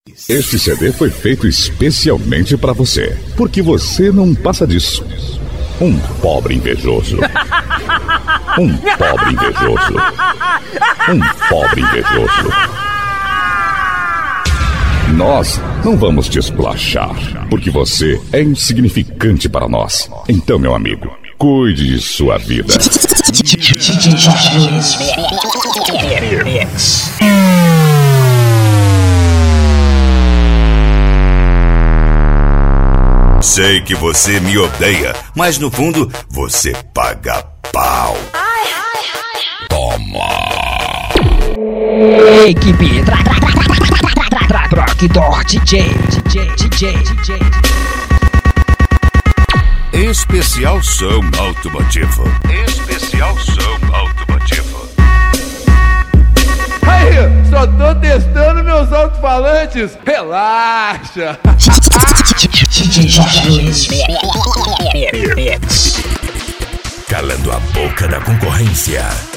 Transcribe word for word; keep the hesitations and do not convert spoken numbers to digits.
Este C D foi feito especialmente para você, porque você não passa disso. Um pobre invejoso. Um pobre invejoso. Um pobre invejoso. Nós não vamos te esplachar, porque você é insignificante para nós. Então, meu amigo, cuide de sua vida. Sei que você me odeia, mas no fundo você paga pau. Ai, ai, ai. Toma. Equipe tra tra tra tra tra tra tra tra Trocador D J D J D J D J. Especial som automotivo. Especial som automotivo. Aí, só tô testando meus alto-falantes. Relaxa. Calando a boca da concorrência.